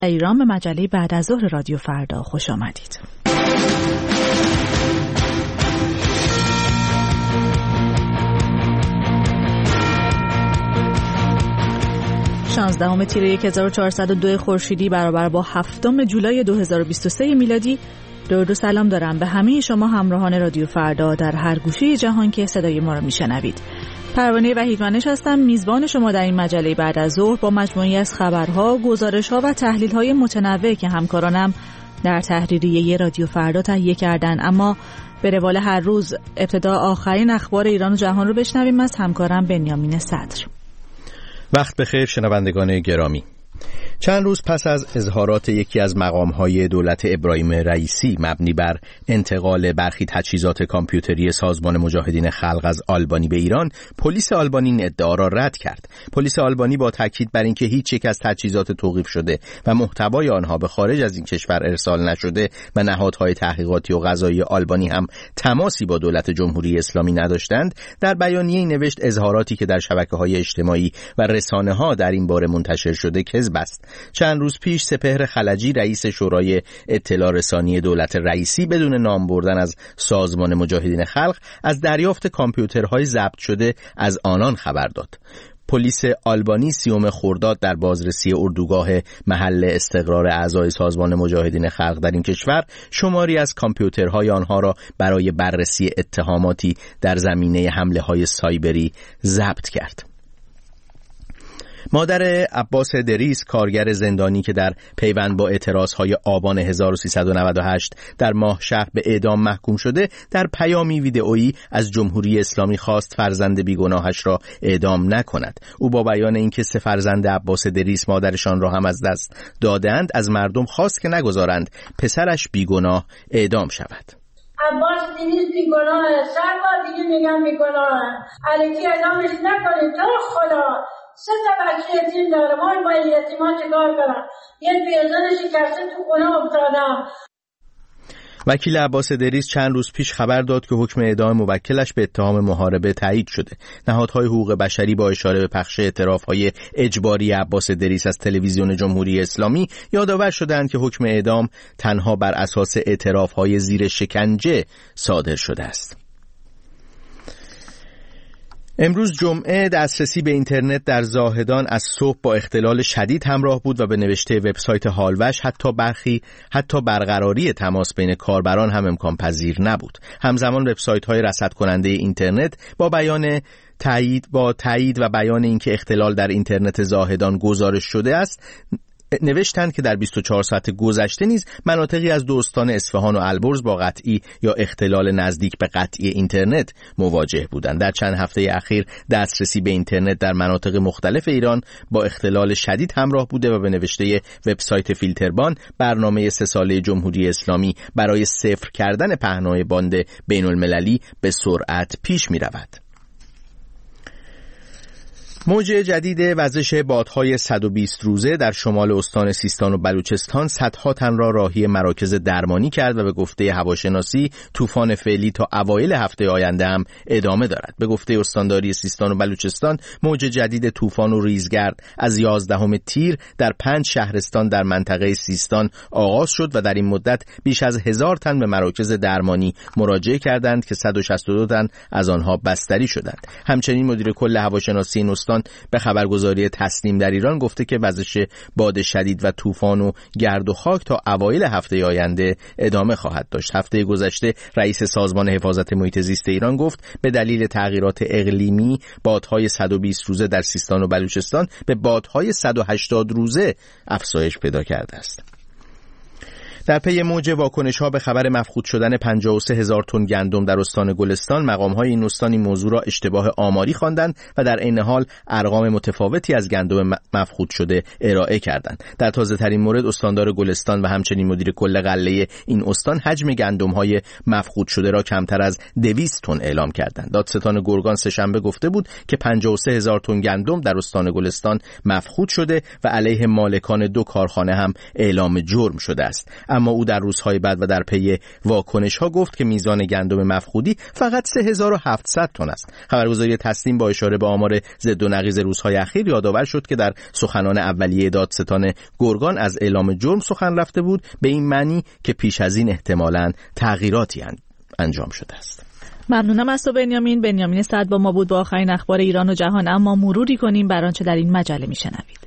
ایران به مجله بعد از ظهر رادیو فردا خوش آمدید. 16 تیر 1402 خورشیدی برابر با 7 جولای 2023 میلادی. درود و سلام دارم به همه شما همراهان رادیو فردا در هر گوشه جهان که صدای ما را میشنوید. پروانه وحیدمنش هستم، میزبان شما در این مجله بعد از ظهر با مجموعی از خبرها، گزارش‌ها و تحلیل‌های متنوع که همکارانم در تحریریه رادیو فردا تهیه کردن. اما به روال هر روز ابتدا آخرین اخبار ایران و جهان رو بشنویم از همکارم بنیامین صدر. وقت بخیر شنوندگان گرامی. چند روز پس از اظهارات یکی از مقام‌های دولت ابراهیم رئیسی مبنی بر انتقال برخی تجهیزات کامپیوتری سازمان مجاهدین خلق از آلبانی به ایران، پلیس آلبانی این ادعا را رد کرد. پلیس آلبانی با تاکید بر اینکه هیچ یک از تجهیزات توقیف شده و محتوای آنها به خارج از این کشور ارسال نشده و نهادهای تحقیقاتی و قضایی آلبانی هم تماسی با دولت جمهوری اسلامی نداشتند، در بیانیه‌ای نوشت اظهاراتی که در شبکه‌های اجتماعی و رسانه‌ها در این باره منتشر شده کذب است. چند روز پیش سپهر خلجی رئیس شورای اطلاع رسانی دولت رئیسی بدون نام بردن از سازمان مجاهدین خلق از دریافت کامپیوترهای ضبط شده از آنان خبر داد. پلیس آلبانی 30 خرداد در بازرسی اردوگاه محل استقرار اعضای سازمان مجاهدین خلق در این کشور شماری از کامپیوترهای آنها را برای بررسی اتهاماتی در زمینه حمله‌های سایبری ضبط کرد. مادر عباس دریس، کارگر زندانی که در پیوند با اعتراضهای آبان 1398 در ماهشهر به اعدام محکوم شده، در پیامی ویدئویی از جمهوری اسلامی خواست فرزند بیگناهش را اعدام نکند. او با بیان اینکه 3 فرزند عباس دریس مادرشان را هم از دست دادند، از مردم خواست که نگذارند پسرش بیگناه اعدام شود. عباس دریس بیگناه، 100 بار دیگه میگم بیگناه. الکی اعدامش نکنید، تو خدا. 3 بچه یتیم داره، ما با یتیمان چیکار کنم؟ یه پیرزن شکسته تو خونه افتادم. وکیل عباس دریس چند روز پیش خبر داد که حکم اعدام موکلش به اتهام محاربه تایید شده. نهادهای حقوق بشری با اشاره به پخش اعتراف‌های اجباری عباس دریس از تلویزیون جمهوری اسلامی یادآور شدند که حکم اعدام تنها بر اساس اعتراف‌های زیر شکنجه صادر شده است. امروز جمعه دسترسی به اینترنت در زاهدان از صبح با اختلال شدید همراه بود و به نوشته وبسایت حالوش حتی برقراری تماس بین کاربران هم امکان پذیر نبود. همزمان وبسایت‌های رصد کننده اینترنت با تایید و بیان اینکه اختلال در اینترنت زاهدان گزارش شده است نوشتند که در 24 ساعت گذشته نیز مناطقی از 2 استان اصفهان و البرز با قطعی یا اختلال نزدیک به قطعی اینترنت مواجه بودند. در چند هفته اخیر دسترسی به اینترنت در مناطق مختلف ایران با اختلال شدید همراه بوده و به نوشته وبسایت فیلتربان برنامه 3 ساله جمهوری اسلامی برای صفر کردن پهنای باند بین المللی به سرعت پیش می رود. موج جدید وزش بادهای 120 روزه در شمال استان سیستان و بلوچستان صدها تن را راهی مراکز درمانی کرد و به گفته هواشناسی طوفان فعلی تا اوایل هفته آینده هم ادامه دارد. به گفته استانداری سیستان و بلوچستان موج جدید طوفان و ریزگرد از 11 تیر در 5 شهرستان در منطقه سیستان آغاز شد و در این مدت بیش از 1000 تن به مراکز درمانی مراجعه کردند که 162 تن از آنها بستری شدند. همچنین مدیر کل هواشناسی این استان به خبرگزاری تسنیم در ایران گفته که وزش باد شدید و طوفان و گرد و خاک تا اوایل هفته آینده ادامه خواهد داشت. هفته گذشته رئیس سازمان حفاظت محیط زیست ایران گفت به دلیل تغییرات اقلیمی بادهای 120 روزه در سیستان و بلوچستان به بادهای 180 روزه افزایش پیدا کرده است. در پی موج واکنش‌ها به خبر مفقود شدن 53,000 تن گندم در استان گلستان، مقام‌های این استان این موضوع را اشتباه آماری خواندند و در عین حال ارقام متفاوتی از گندم مفقود شده ارائه کردند. در تازه‌ترین مورد استاندار گلستان و همچنین مدیر کل غله این استان حجم گندم‌های مفقود شده را کمتر از 200 تن اعلام کردند. دادستان گرگان سه‌شنبه گفته بود که 53,000 تن گندم در استان گلستان مفقود شده و علیه مالکان 2 کارخانه هم اعلام جرم شده است. اما او در روزهای بعد و در پی واکنش‌ها گفت که میزان گندم مفقودی فقط 3700 تن است. خبرگزاری تسنیم با اشاره به آمار ضد و نقیض روزهای اخیر یادآور شد که در سخنان اولیه دادستان گرگان از اعلام جرم سخن رفته بود، به این معنی که پیش از این احتمالاً تغییراتی انجام شده است. ممنونم از تو بنیامین سعد با ما بود با آخرین اخبار ایران و جهان. اما مروری کنیم بر آنچه در این مجله میشنوید.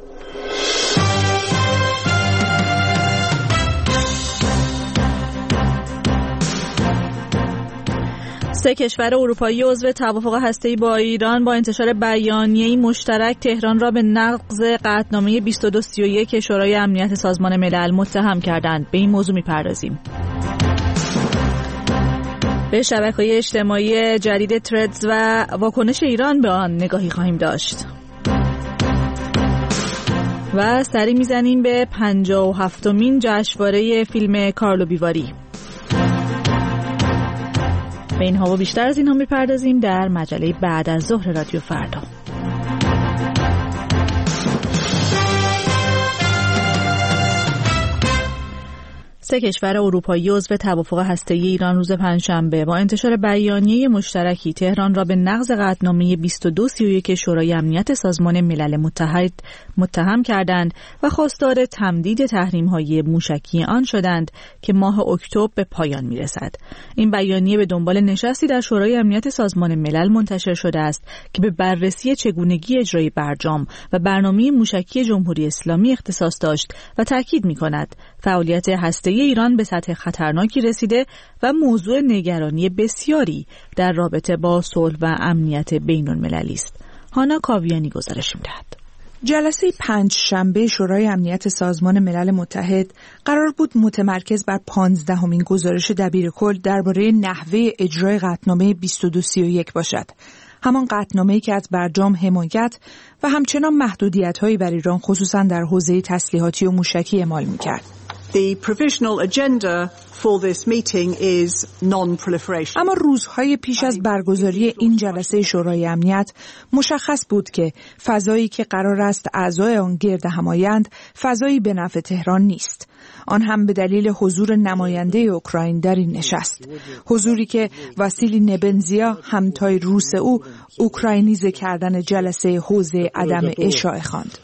3 کشور اروپایی عضو توافق هسته‌ای با ایران با انتشار بیانیه‌ای مشترک تهران را به نقض قطعنامه 2231 شورای امنیت سازمان ملل متهم کردند. به این موضوع می‌پردازیم. به شبکه‌های اجتماعی جدید تردز و واکنش ایران به آن نگاهی خواهیم داشت. و سری میزنیم به 57مین جشنواره فیلم کارلو بیواری. به اینها و بیشتر از اینها میپردازیم در مجله بعد از ظهر رادیو فردا. 3 کشور اروپایی عضو توافق هسته‌ای ایران روز پنجشنبه با انتشار بیانیه مشترکی تهران را به نقض قطعنامه 2231 شورای امنیت سازمان ملل متحد متهم کردند و خواستار تمدید تحریم‌های موشکی آن شدند که ماه اکتبر به پایان می‌رسد. این بیانیه به دنبال نشستی در شورای امنیت سازمان ملل منتشر شده است که به بررسی چگونگی اجرای برجام و برنامه موشکی جمهوری اسلامی اختصاص داشت و تاکید می‌کند فعالیت هسته‌ای ایران به سطح خطرناکی رسیده و موضوع نگرانی بسیاری در رابطه با صلح و امنیت بین‌المللی است. هانا کاویانی گزارش می‌دهد. جلسه پنجشنبه شورای امنیت سازمان ملل متحد قرار بود متمرکز بر 15مین گزارش دبیرکل درباره نحوه اجرای قطعنامه 2231 باشد. همان قطعنامه‌ای که از برجام حمایت و همچنان محدودیت‌هایی بر ایران خصوصاً در حوزه تسلیحاتی و موشکی اعمال می‌کرد. The provisional agenda for this meeting is non-proliferation. اما روزهای پیش از برگزاری این جلسه شورای امنیت مشخص بود که فضایی که قرار است اعضای آن گرد هم آیند فضایی به نفع تهران نیست. آن هم به دلیل حضور نماینده اوکراین در این نشست. حضوری که واسیلی نبنزیا همتای روس او اوکراینیزه کردن جلسه حوزه عدم اشاعه خواند.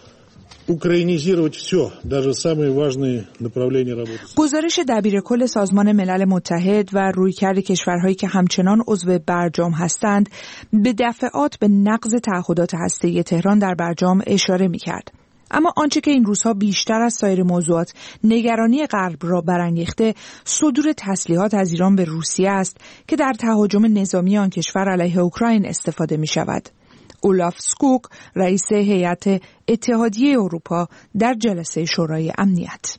گزارش دبیرکل سازمان ملل متحد و رویکرد کشورهایی که همچنان عضو برجام هستند به دفعات به نقض تعهدات هسته‌ای تهران در برجام اشاره می‌کرد. اما آنچه که این روزها بیشتر از سایر موضوعات نگرانی غرب را برانگیخته صدور تسلیحات از ایران به روسیه است که در تهاجم نظامی آن کشور علیه اوکراین استفاده می‌شود. اولاف سکوک رئیس هیئت اتحادیه اروپا در جلسه شورای امنیت: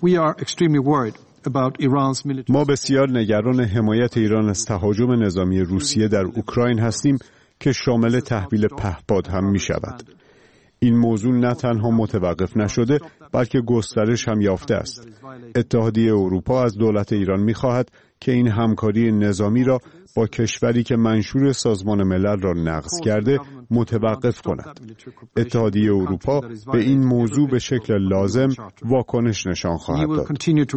ما بسیار نگران حمایت ایران از تهاجم نظامی روسیه در اوکراین هستیم که شامل تحویل پهپاد هم می شود. این موضوع نه تنها متوقف نشده بلکه گسترش هم یافته است. اتحادیه اروپا از دولت ایران می خواهد که این همکاری نظامی را با کشوری که منشور سازمان ملل را نقض کرده متوقف کند. اتحادیه اروپا به این موضوع به شکل لازم واکنش نشان خواهد داد.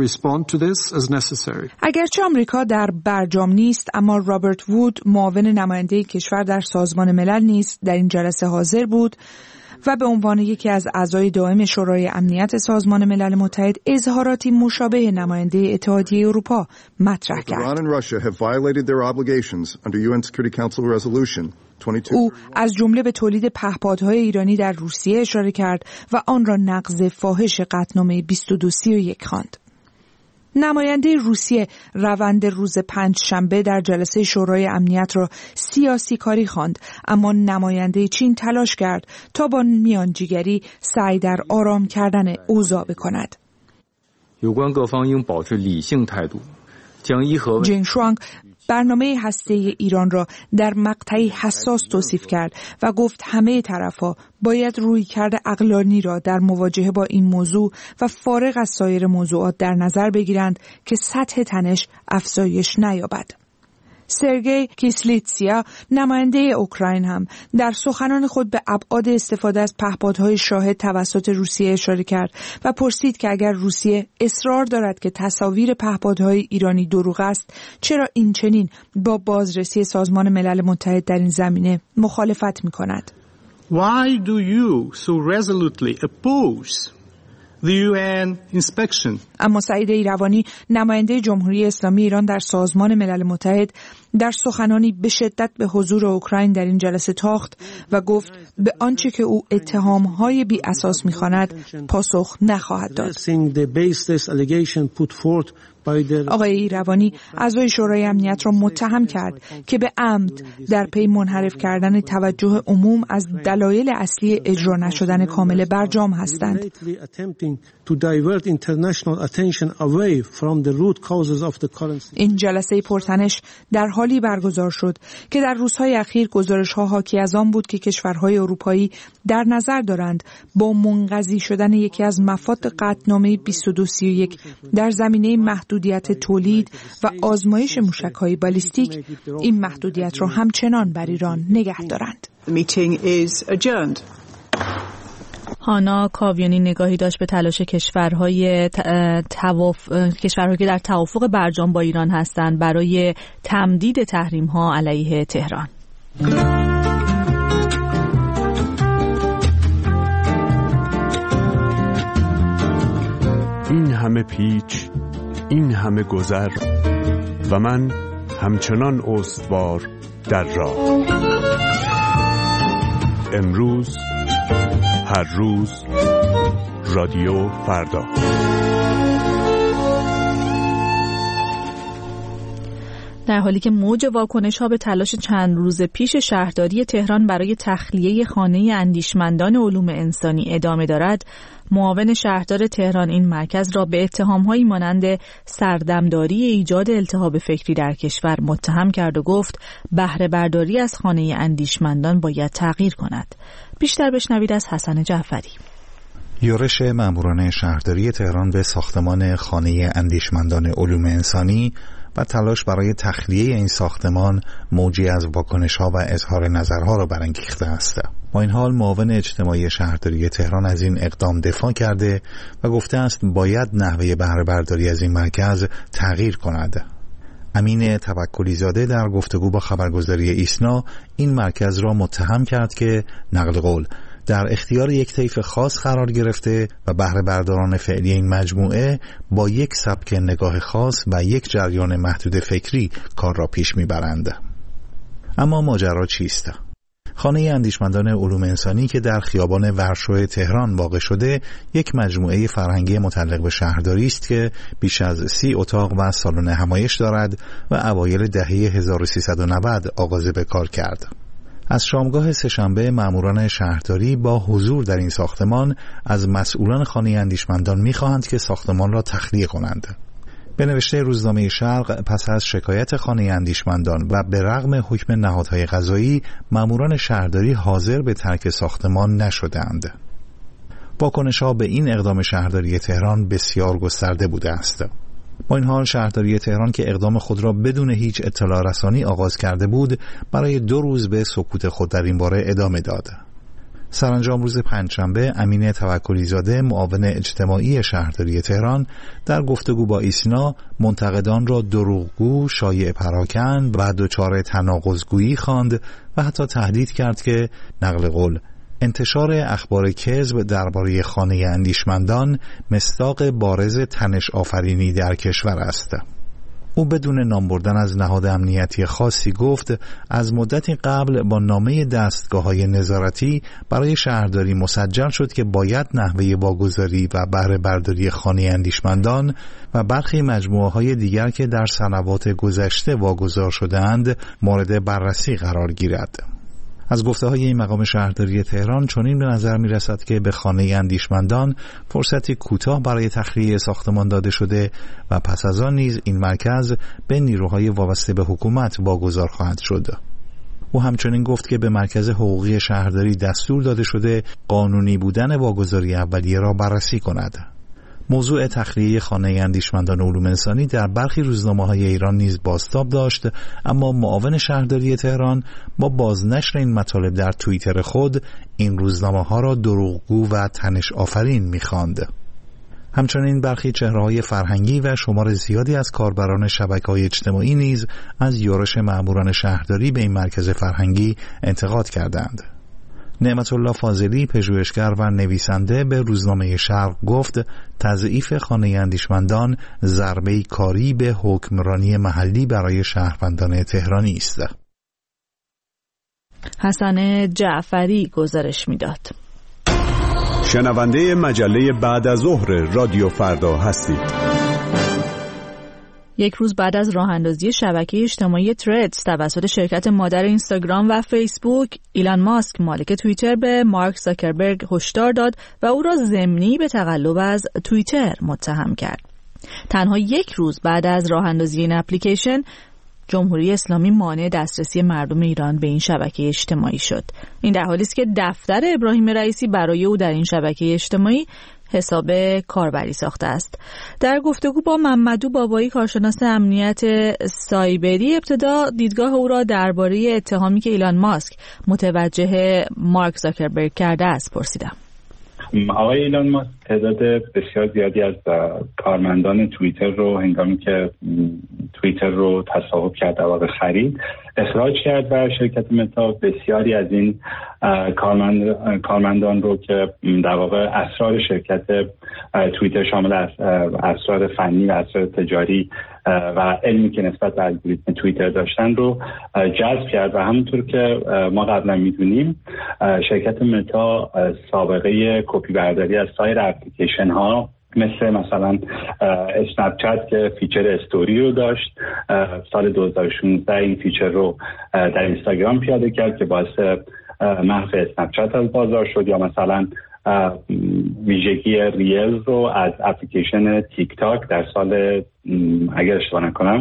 اگرچه آمریکا در برجام نیست، اما رابرت وود معاون نماینده کشور در سازمان ملل نیز در این جلسه حاضر بود و به عنوان یکی از اعضای دائم شورای امنیت سازمان ملل متحد اظهاراتی مشابه نماینده اتحادیه اروپا مطرح کرد. او از جمله به تولید پهپادهای ایرانی در روسیه اشاره کرد و آن را نقض فاحش قطعنامه 2231 خواند. نماینده روسیه روند روز پنجشنبه در جلسه شورای امنیت را سیاسی کاری خواند، اما نماینده چین تلاش کرد تا با میانجیگری سعی در آرام کردن اوضاع بکند. جنگ شوانگ برنامه هسته‌ای ایران را در مقطعی حساس توصیف کرد و گفت همه طرف‌ها باید رویکرد عقلانی را در مواجهه با این موضوع و فارغ از سایر موضوعات در نظر بگیرند که سطح تنش افزایش نیابد. سرگئی کیسلیتسیا نماینده اوکراین هم در سخنان خود به ابعاد استفاده از پهپادهای شاهد توسط روسیه اشاره کرد و پرسید که اگر روسیه اصرار دارد که تصاویر پهپادهای ایرانی دروغ است، چرا این چنین با بازرسی سازمان ملل متحد در این زمینه مخالفت می‌کند؟ Why do you so resolutely oppose the UN inspection? اما سعید ایروانی نماینده جمهوری اسلامی ایران در سازمان ملل متحد در سخنانی به شدت به حضور اوکراین در این جلسه تاخت و گفت به آنچه که او اتهام‌های بی اساس می‌خواند پاسخ نخواهد داد. آقای ایروانی اعضای شورای امنیت را متهم کرد که به عمد در پی منحرف کردن توجه عموم از دلایل اصلی اجرا نشدن کامل برجام هستند. این جلسه پرتنش در حالی برگزار شد که در روزهای اخیر گزارش‌ها حاکی از آن بود که کشورهای اروپایی در نظر دارند با منقضی شدن یکی از مفاد قطعنامه 2231 در زمینه محدودیت تولید و آزمایش موشک‌های بالیستیک این محدودیت را همچنان بر ایران نگه دارند. هانا کاویانی نگاهی داشت به تلاش کشورهایی که در توافق برجام با ایران هستند برای تمدید تحریم‌ها علیه تهران. این همه پیچ، این همه گذر و من همچنان استوار در راه. امروز، هر روز، رادیو فردا. در حالی که موج واکنش‌ها به تلاش چند روز پیش شهرداری تهران برای تخلیه خانه اندیشمندان علوم انسانی ادامه دارد، معاون شهردار تهران این مرکز را به اتهام‌هایی مانند سردمداری ایجاد التهاب فکری در کشور متهم کرد و گفت بهره برداری از خانه اندیشمندان باید تغییر کند. بیشتر بشنوید از حسن جعفری. یورش ماموران شهرداری تهران به ساختمان خانه اندیشمندان علوم انسانی و تلاش برای تخلیه این ساختمان موجی از واکنش‌ها و اظهار نظرها را برانگیخته است. با این حال معاون اجتماعی شهرداری تهران از این اقدام دفاع کرده و گفته است باید نحوه بهره برداری از این مرکز تغییر کند. امین توکلی زاده در گفتگو با خبرگزاری ایسنا این مرکز را متهم کرد که نقل قول در اختیار یک طیف خاص قرار گرفته و بهره برداران فعلی این مجموعه با یک سبک نگاه خاص و یک جریان محدود فکری کار را پیش میبرند. اما ماجرا چیست؟ خانه اندیشمندان علوم انسانی که در خیابان ورشو تهران واقع شده یک مجموعه فرهنگی متعلق به شهرداری است که بیش از 30 اتاق و سالن همایش دارد و اوایل دهه 1390 آغاز به کار کرد. از شامگاه سه‌شنبه ماموران شهرداری با حضور در این ساختمان از مسئولان خانه اندیشمندان می‌خواهند که ساختمان را تخلیه کنند. به نوشته روزنامه شرق پس از شکایت خانه اندیشمندان و به رغم حکم نهادهای قضایی ماموران شهرداری حاضر به ترک ساختمان نشدند. واکنش‌ها به این اقدام شهرداری تهران بسیار گسترده بوده است. با این حال شهرداری تهران که اقدام خود را بدون هیچ اطلاع رسانی آغاز کرده بود برای 2 روز به سکوت خود در این باره ادامه داد. سرانجام روز پنجشنبه امین توکلی زاده معاون اجتماعی شهرداری تهران در گفتگو با ایسنا منتقدان را دروغگو، شایعه پراکن و دچار تناقض‌گویی خواند و حتی تهدید کرد که نقل قول انتشار اخبار کذب درباره خانه اندیشمندان مصداق بارز تنش آفرینی در کشور است. او بدون نام بردن از نهاد امنیتی خاصی گفت از مدتی قبل با نامه دستگاه‌های نظارتی برای شهرداری مسجل شد که باید نحوه واگذاری و بهره برداری خانه اندیشمندان و برخی مجموعه‌های دیگر که در سنوات گذشته واگذار شده‌اند مورد بررسی قرار گیرد. از گفته‌های این مقام شهرداری تهران چنین به نظر می‌رسد که به خانه اندیشمندان فرصتی کوتاه برای تخلیه ساختمان داده شده و پس از آن نیز این مرکز به نیروهای وابسته به حکومت واگذار خواهد شد. او همچنین گفت که به مرکز حقوقی شهرداری دستور داده شده قانونی بودن واگذاری اولیه را بررسی کند. موضوع تخلیه خانه اندیشمندان علوم انسانی در برخی روزنامه‌های ایران نیز بازتاب داشت، اما معاون شهرداری تهران با بازنشر این مطالب در توییتر خود این روزنامه‌ها را دروغگو و تنش آفرین می‌خواند. همچنین برخی چهره‌های فرهنگی و شمار زیادی از کاربران شبکه‌های اجتماعی نیز از یورش مأموران شهرداری به این مرکز فرهنگی انتقاد کردند. نعمت الله فاضلی، پژوهشگر و نویسنده، به روزنامه شرق گفت تضعیف خانه اندیشمندان ضربه‌ای کاری به حکمرانی محلی برای شهروندان تهرانی است. حسن جعفری گزارش میداد. شنونده مجله بعد از ظهر رادیو فردا هستید. یک روز بعد از راه اندازی شبکه اجتماعی تردز توسط شرکت مادر اینستاگرام و فیسبوک، ایلان ماسک مالک توییتر به مارک زاکربرگ هشدار داد و او را ضمنی به تقلب از توییتر متهم کرد. تنها یک روز بعد از راه اندازی این اپلیکیشن، جمهوری اسلامی مانع دسترسی مردم ایران به این شبکه اجتماعی شد. این در حالی است که دفتر ابراهیم رئیسی برای او در این شبکه اجتماعی حساب کاربری ساخته است. در گفتگو با محمدو بابایی، کارشناس امنیت سایبری، ابتدا دیدگاه او را درباره اتهامی که ایلان ماسک متوجه مارک زاکربرگ کرده است پرسیدم. آقای ایلان ماسک تعداد بسیار زیادی از کارمندان توییتر رو هنگامی که توییتر رو تصاحب کرد در واقع خرید اخراج کرد و شرکت متا بسیاری از این کارمندان رو که در واقع اسرار شرکت توییتر شامل اسرار فنی و اسرار تجاری و علمی که نسبت به الگوریتم توییتر داشتن رو جذب کرد و همونطور که ما قبلا میدونیم شرکت متا سابقه کپی برداری از سایر اپلیکیشن ها مثلا اسنپ چت که فیچر استوری رو داشت، سال 2016 این فیچر رو در اینستاگرام پیاده کرد که باعث محو اسنپ چت از بازار شد، یا مثلا ویژگی ریلز رو از اپلیکیشن تیک تاک در سال اگر اشتباه نکنم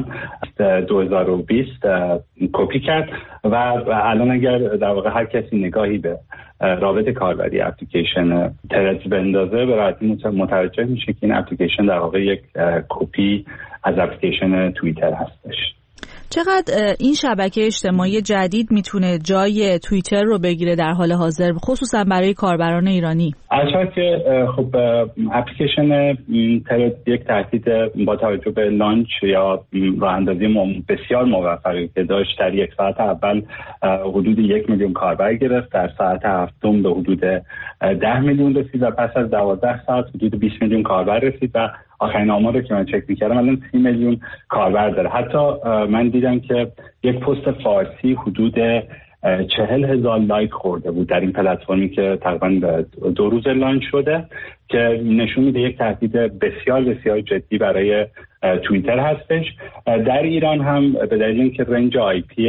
2020 کپی کرد و الان اگر در واقع هر کسی نگاهی به رابط کاربری اپلیکیشن تردز بندازه به راحتی متوجه میشه که این اپلیکیشن در واقع یک کپی از اپلیکیشن توییتر هستش. چقدر این شبکه اجتماعی جدید میتونه جای توییتر رو بگیره در حال حاضر، خصوصا برای کاربران ایرانی؟ البته که خب اپلیکیشن تردز یک تهدید با توجه به لانچ یا راه اندازی بسیار موفقی که داشت، در یک ساعت اول حدود 1 میلیون کاربر گرفت، در ساعت هفتم به حدود 10 میلیون رسید و پس از 12 ساعت حدود 20 میلیون کاربر رسید و آخرین آمار رو که من چک می‌کردم الان 30 میلیون کاربر داره. حتی من دیدم که یک پست فارسی حدود 40,000 لایک خورده بود در این پلتفرمی که تقریبا 2 روز لانچ شده، که نشون میده یک تهدید بسیار بسیار جدی برای توییتر هستش. در ایران هم به دلیل اینکه رنج آی پی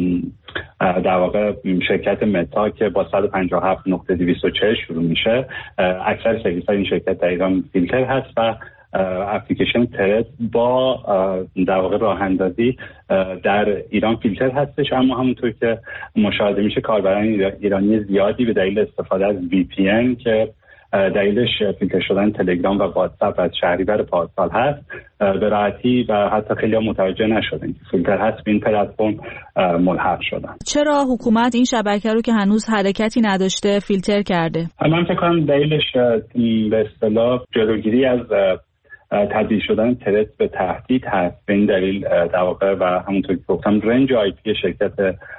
در واقع شرکت متا که با 157.240 شروع میشه، اکثر سرویس‌های این شرکت در ایران فیلتر هست و اپلیکیشن تردز با در واقع راه اندازی در ایران فیلتر هستش، اما همونطور که مشاهده میشه کاربران ایرانی زیادی به دلیل استفاده از VPN که دلیلش فیلتر شدن تلگرام و واتساپ از شهریور پارسال هست به راحتی و حتی خیلی متوجه نشدن که فیلتر هست به این پلتفرم ملحق شدن. چرا حکومت این شبکه رو که هنوز حرکتی نداشته فیلتر کرده؟ من فکر کنم دلیلش به اصطلاح جلوگیری از تبدیل شدن تردز به تهدید هست. به این دلیل در واقع و همونطور که گفتم رنج آی پی شرکت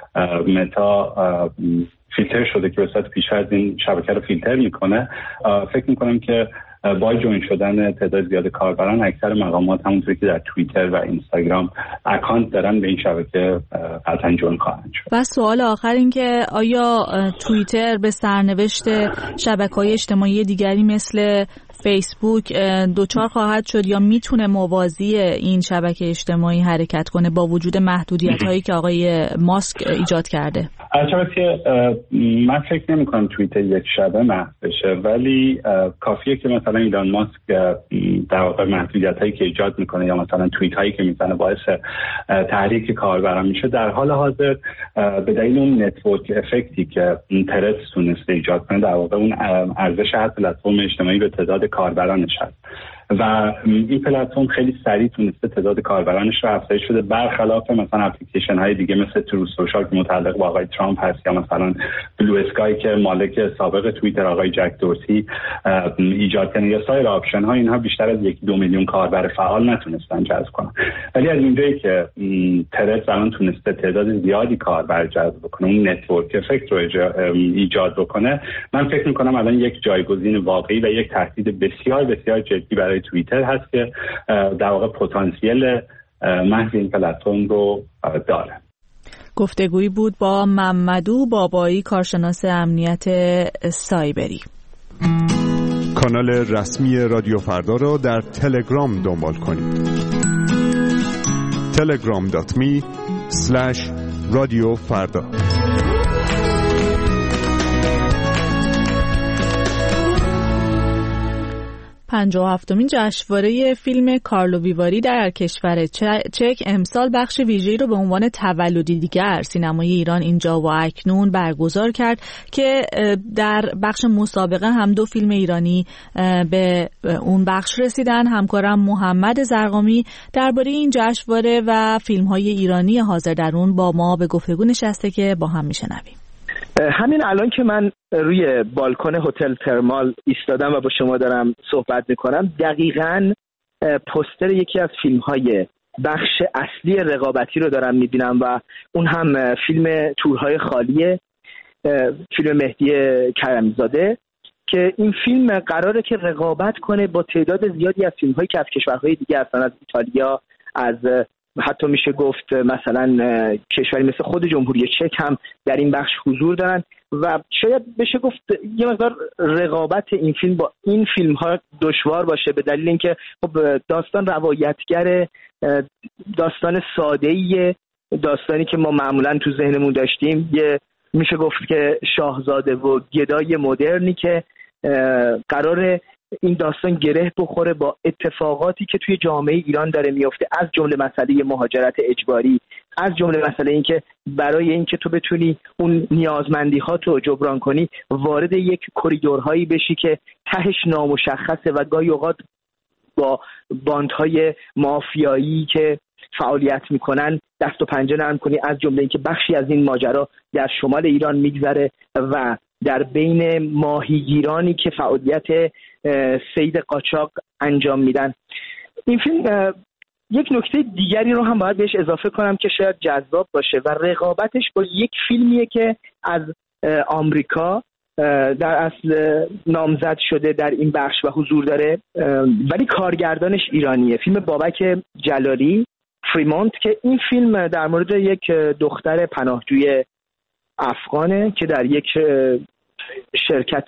متا فیلتر شده که به صورت پیش‌فرض این شبکه رو فیلتر میکنه. فکر میکنم که با جوین شدن تعداد زیاد کاربران اکثر مقامات همونطوری که در توییتر و اینستاگرام اکانت دارن به این شبکه قطعا جوین خواهند شد. و سوال آخر این که آیا توییتر به سرنوشت شبکه‌های اجتماعی دیگری مثل فیسبوک دوچار خواهد شد یا میتونه موازی این شبکه اجتماعی حرکت کنه با وجود محدودیت‌هایی که آقای ماسک ایجاد کرده؟ البته من فکر نمی‌کنم توییتر یک شبه محو بشه، ولی کافیه که مثلا ایلان ماسک در واقع محدودیت‌هایی که ایجاد میکنه یا مثلا توییت‌هایی که میزنه باعث تحریک کاربران میشه. در حال حاضر به دلیل اون نتورک افکتی که تردز تونسته ایجاد کنه در واقع اون ارزش هر پلتفرم اجتماعی به تعداد کاربرانش هست. و این پلتفرم خیلی سریع تونسته تعداد کاربرانش رو افزایش بده، برخلاف مثلا اپلیکیشن های دیگه مثل ترو سوشال که متعلق به آقای ترامپ هست یا مثلا بلو اسکای که مالک سابق توییتر آقای جک دورسی ایجاد کنه یا سایر آپشن ها. اینها بیشتر از 1-2 میلیون کاربر فعال نتونستن جذب کنن، ولی از اینجایی که ترس الان تونسته تعداد زیادی کاربر جذب بکنه، اون نتورک افکت رو ایجاد بکنه، من فکر می‌کنم الان یک جایگزین واقعی و یک تهدید بسیار بسیار جدی برای توییتر هست که در واقع پتانسیل محض این پلتفرم رو داره. گفتگویی بود با ممدو بابایی، کارشناس امنیت سایبری. کانال رسمی رادیو فردا را در تلگرام دنبال کنید. telegram.me/رادیوفردا. 57مین جشنواره فیلم کارلو ویواری در کشور چک امسال بخش ویژه‌ای رو به عنوان تولدی دیگر سینمای ایران اینجا و اکنون برگزار کرد که در بخش مسابقه هم 2 فیلم ایرانی به اون بخش رسیدن. همکارم محمد زرقامی درباره این جشنواره و فیلم‌های ایرانی حاضر در اون با ما به گفتگو نشسته که با هم میشنویم. همین الان که من روی بالکن هتل ترمال ایستادم و با شما دارم صحبت میکنم، دقیقاً پوستر یکی از فیلم‌های بخش اصلی رقابتی رو دارم میبینم و اون هم فیلم تورهای خالیه، فیلم مهدی کرمیزاده، که این فیلم قراره که رقابت کنه با تعداد زیادی از فیلم‌هایی که از کشورهای دیگه هستن، از ایتالیا، از حتی میشه گفت مثلا کشوری مثل خود جمهوری چک هم در این بخش حضور دارن و شاید بشه گفت یه مقدار رقابت این فیلم با این فیلم ها دشوار باشه، به دلیل اینکه خب داستان روایتگر، داستان ساده‌ایه، داستانی که ما معمولا تو ذهنمون داشتیم، یه میشه گفت که شاهزاده و گدای مدرنی که قراره این داستان گره بخوره با اتفاقاتی که توی جامعه ایران داره میفته، از جمله مسئله مهاجرت اجباری، از جمله مسئله این که برای اینکه تو بتونی اون نیازمندی‌هاتو جبران کنی وارد یک کریدورهایی بشی که تهش نامشخصه و گاهی اوقات با باندهای مافیایی که فعالیت میکنن دست و پنجه نرم کنی، از جمله اینکه بخشی از این ماجرا در شمال ایران میگذره و در بین ماهیگیرانی که فعالیت صید قاچاق انجام میدن. این فیلم یک نکته دیگری رو هم باید بهش اضافه کنم که شاید جذاب باشه و رقابتش با یک فیلمیه که از آمریکا در اصل نامزد شده در این بخش و حضور داره، ولی کارگردانش ایرانیه، فیلم بابک جلالی، فریمونت، که این فیلم در مورد یک دختر پناهجوی افغانه که در یک شرکت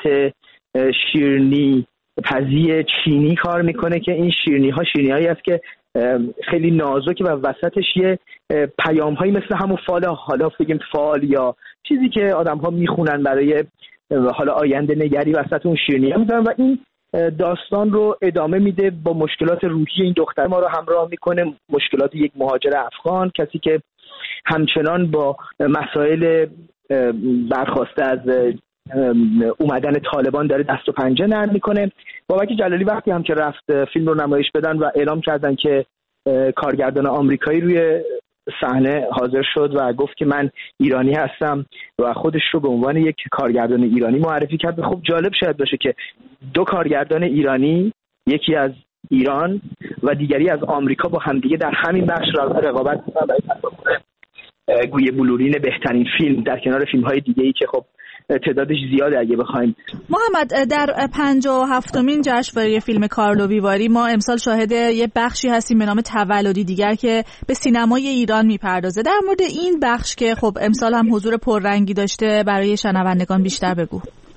شیرینی پزی چینی کار میکنه که این شیرینی‌هایی است که خیلی نازکه و وسطش یه پیام‌هایی مثل همون فال، حالا بگیم فال یا چیزی که آدم‌ها میخونن برای حالا آینده نگری وسط اون شیرینی‌ها میذارن و این داستان رو ادامه میده با مشکلات روحی این دختر ما رو همراه میکنه، مشکلات یک مهاجر افغان، کسی که همچنان با مسائل برخواسته از اومدن طالبان داره دست و پنجه نرم میکنه. بابک جلالی وقتی هم که رفت فیلم رو نمایش بدن و اعلام کردن که کارگردان آمریکایی روی صحنه حاضر شد و گفت که من ایرانی هستم و خودش رو به عنوان یک کارگردان ایرانی معرفی کرد. خب جالب شاید باشه که 2 کارگردان ایرانی، یکی از ایران و دیگری از آمریکا، با همدیگه در همین بخش رقابت می‌کنن برای تصاحب گوی بلورین بهترین فیلم در کنار فیلم‌های دیگه‌ای که خب تعدادش زیاده اگه بخوایم. محمد، در 57مین جشنواره فیلم کارلو ویواری ما امسال شاهد یه بخشی هستیم به نام تولدی دیگر که به سینمای ایران میپردازه. در مورد این بخش که خب امسال هم حضور پررنگی داشته برای شنوندگان بیشتر بگو.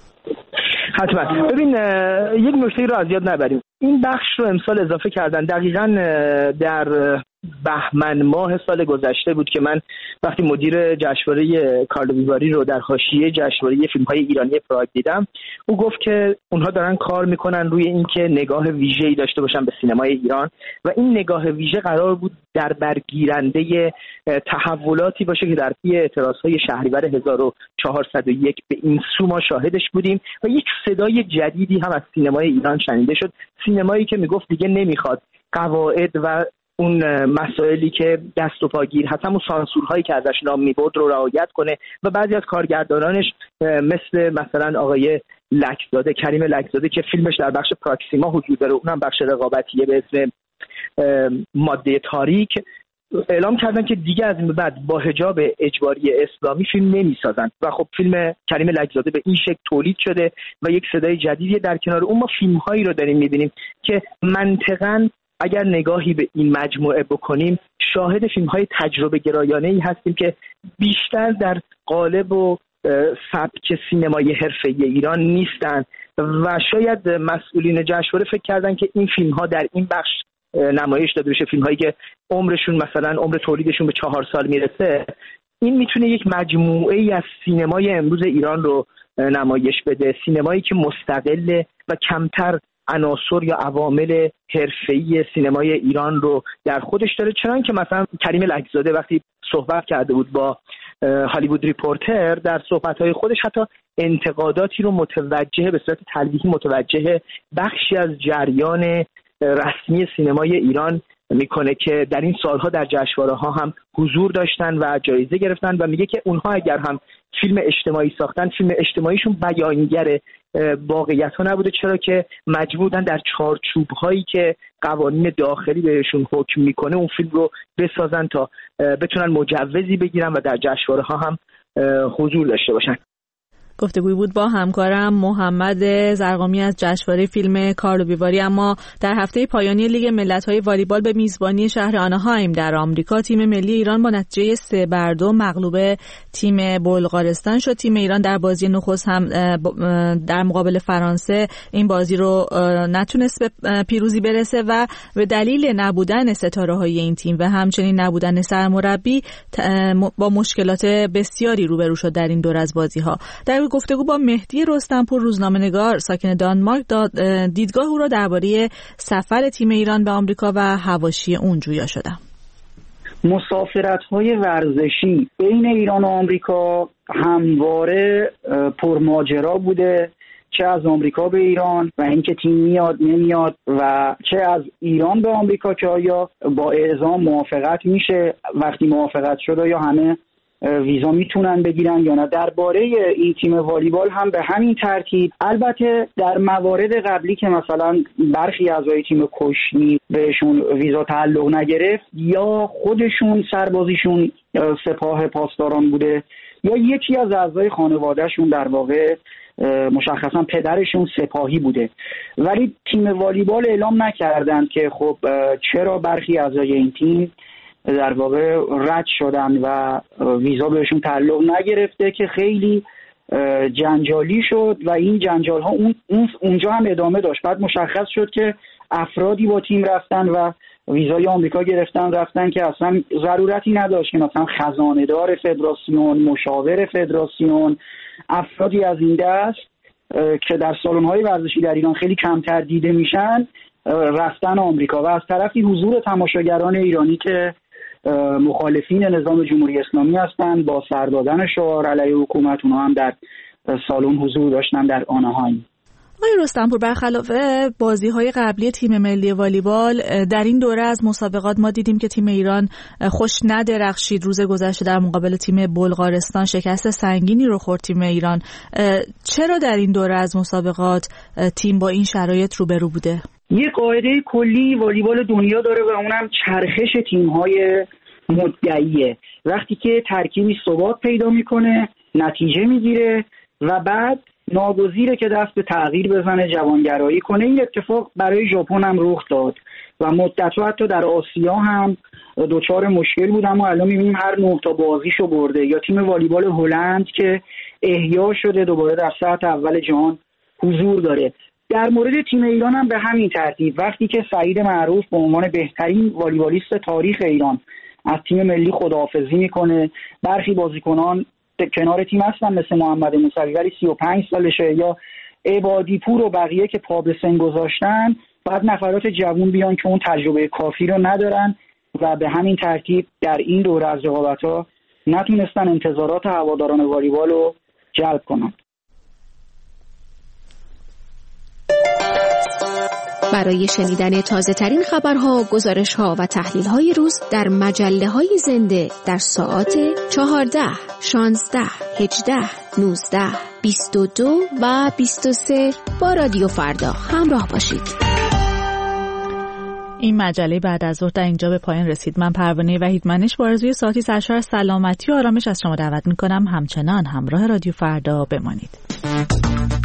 حتما. ببین یک نکته رو از یاد نبریم، این بخش رو امسال اضافه کردن دقیقاً در بهمن ماه سال گذشته بود که من وقتی مدیر جشنواره کارلو ویواری رو در حاشیه جشنواره فیلم‌های ایرانی پراگ دیدم، او گفت که اونها دارن کار میکنن روی این که نگاه ویژه‌ای داشته باشن به سینمای ایران و این نگاه ویژه قرار بود در برگیرنده تحولاتی باشه که در پی اعتراضهای شهریور 1401 به این سو ما شاهدش بودیم و یک صدای جدیدی هم از سینمای ایران شنیده شد، سینمایی که میگفت دیگه نمیخواد قواعد و اون مسائلی که دست و پاگیر هست، همون سانسورهایی که ازش نام میبرد رو رعایت کنه و بعضی از کارگردانانش مثلا آقای لکزاده، کریم لکزاده که فیلمش در بخش پراکسیما حضور داره، اونم بخش رقابتیه به اسم ماده تاریک، اعلام کردن که دیگه از این بعد با حجاب اجباری اسلامی فیلم نمیسازن و خب فیلم کریم لکزاده به این شکل تولید شده و یک صدای جدیدی. در کنار اون ما فیلم‌هایی رو داریم می‌بینیم که منطقاً اگر نگاهی به این مجموعه بکنیم شاهد فیلم‌های تجربه گرایانه‌ای هستیم که بیشتر در قالب و سبک سینمای حرفه‌ای ایران نیستن و شاید مسئولین جشنواره فکر کردن که این فیلم‌ها در این بخش نمایش داده بشه، فیلم‌هایی که عمرشون مثلا عمر تولیدشون به 4 سال میرسه، این میتونه یک مجموعه‌ای از سینمای امروز ایران رو نمایش بده، سینمایی که مستقله و کمتر عناصر یا عوامل حرفه‌ای سینمای ایران رو در خودش داره. چنانکه مثلا کریم لکزاده وقتی صحبت کرده بود با هالیوود ریپورتر، در صحبت‌های خودش حتی انتقاداتی رو متوجه به صورت تلویحی متوجه بخشی از جریان رسمی سینمای ایران میکنه که در این سالها در جشنواره‌ها هم حضور داشتن و جایزه گرفتن و میگه که اونها اگر هم فیلم اجتماعی ساختن، فیلم اجتماعیشون بیانگر واقعیت‌ها نبوده، چرا که مجبور بودن در چارچوب‌هایی که قوانین داخلی بهشون حکم میکنه اون فیلم رو بسازن تا بتونن مجوزی بگیرن و در جشنواره‌ها هم حضور داشته باشن. گفتگوی بود با همکارم محمد زرقامی از جشنواره فیلم کارلوبیواری. اما در هفته پایانی لیگ ملت‌های والیبال به میزبانی شهر آناهایم در آمریکا، تیم ملی ایران با نتیجه 3-2 مغلوب تیم بلغارستان شد. تیم ایران در بازی نخست هم در مقابل فرانسه این بازی رو نتونست به پیروزی برسه و به دلیل نبودن ستاره‌های این تیم و همچنین نبودن سرمربی با مشکلات بسیاری روبرو شد در این دور از بازی‌ها. در گفتگو با مهدی رستمپور روزنامه‌نگار ساکن دانمارک دیدگاه او را درباره سفر تیم ایران به آمریکا و حواشی اون جویا شدم. مسافرت‌های ورزشی بین ایران و آمریکا همواره پرماجرا بوده، چه از آمریکا به ایران و اینکه تیم میاد نمیاد و چه از ایران به آمریکا که آیا با اعزام موافقت میشه، وقتی موافقت شد یا همه ویزا میتونن بگیرن یا نه. درباره این تیم والیبال هم به همین ترتیب. البته در موارد قبلی که مثلا برخی اعضای تیم کشنی بهشون ویزا تعلق نگرفت یا خودشون سربازیشون سپاه پاسداران بوده یا یکی از اعضای خانوادهشون در واقع مشخصا پدرشون سپاهی بوده، ولی تیم والیبال اعلام نکردن که خب چرا برخی اعضای این تیم در واقع رد شدن و ویزا بهشون تعلق نگرفته که خیلی جنجالی شد و این جنجال ها اونجا هم ادامه داشت. بعد مشخص شد که افرادی با تیم رفتن و ویزای آمریکا گرفتن رفتن که اصلا ضرورتی نداشت، که مثلا خزانه‌دار فدراسیون، مشاور فدراسیون، افرادی از این دست که در سالن‌های ورزشی در ایران خیلی کمتر دیده میشن رفتن آمریکا و از طرفی حضور تماشاگران ایرانی که مخالفین نظام جمهوری اسلامی هستند با سر دادن شعار علیه حکومت، اونها هم در سالن حضور داشتن در آناهایم. آقای رستمپور، برخلاف بازی‌های قبلی تیم ملی والیبال در این دوره از مسابقات ما دیدیم که تیم ایران خوش ندرخشید. روز گذشته در مقابل تیم بلغارستان شکست سنگینی رو خورد تیم ایران. چرا در این دوره از مسابقات تیم با این شرایط روبرو بوده؟ یه قاعده کلی والیبال دنیا داره و اونم چرخش تیم‌های مدعیه. وقتی که ترکیبی ثبات پیدا میکنه نتیجه میگیره و بعد ناگزیره که دست به تغییر بزنه، جوانگرایی کنه. این اتفاق برای ژاپن هم رخ داد و مدت‌ها حتی در آسیا هم دوچار مشکل بود، اما الان می‌بینیم هر 9 تا بازیشو برده. یا تیم والیبال هلند که احیا شده دوباره در سطح اول جهان حضور داره. در مورد تیم ایران هم به همین ترتیب. وقتی که سعید معروف به عنوان بهترین والیبالیست تاریخ ایران از تیم ملی خداحافظی میکنه، برخی بازیکنان کنار تیم هستن مثل محمد موسوی ولی 35 سالشه، یا عبادی پور و بقیه که پا به سن گذاشتن، بعد نفرات جوان بیان که اون تجربه کافی رو ندارن و به همین ترتیب در این دوره از رقابت‌ها نتونستن انتظارات هواداران والیبال رو جلب کنن. برای شنیدن تازه ترین خبرها، گزارش‌ها و تحلیل‌های روز در مجله‌های زنده در ساعات 14، 16، 18، 19، 22 و 23 با رادیو فردا همراه باشید. این مجله بعد از ظهر در اینجا به پایان رسید. من پروانه وحیدمنش با آرزوی ساعتی سرشار از سلامتی و آرامش از شما دعوت می‌کنم همچنان همراه رادیو فردا بمانید.